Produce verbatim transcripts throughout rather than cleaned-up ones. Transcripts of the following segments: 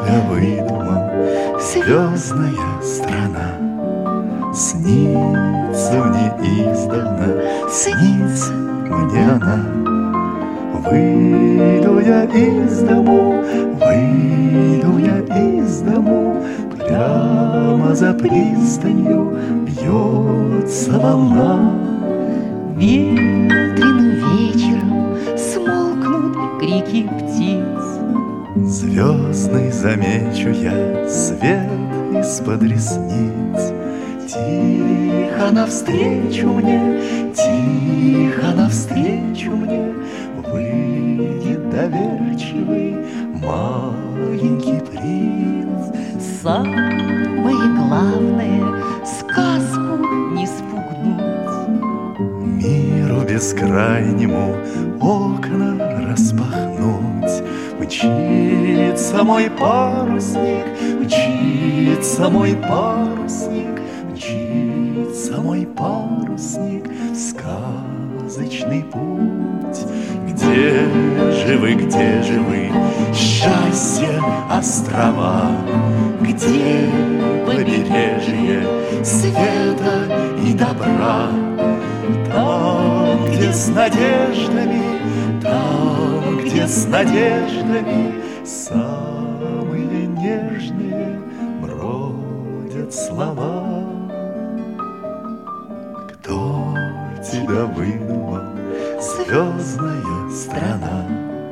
тебя выдумал, звездная страна. Снится мне издавна, снится мне она. Выйду я из дому, выйду я из дому, прямо за пристанью бьется волна. Ветреным вечером смолкнут крики птиц. Звездный замечу я свет из-под ресниц. Тихо навстречу мне, тихо навстречу мне выйдет доверчивый маленький принц. Самое главное — сказку не спугнуть. Миру бескрайнему окна распахнуть. Мчится мой парусник, мчится мой парусник, мчится мой парусник в сказочный путь. Где же вы, где же вы, счастье острова? Где побережье света и добра? Там, где с надеждами, там, где с надеждами самые нежные бродят слова. Кто тебя выдумал, звездная страна?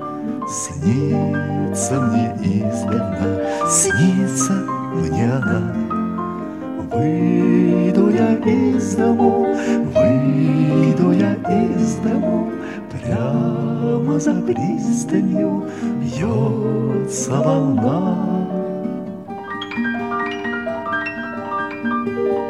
Снится мне издавна, снится мне она. Выйду я из дому, выйду я из дому, прямо за пристанью бьется волна.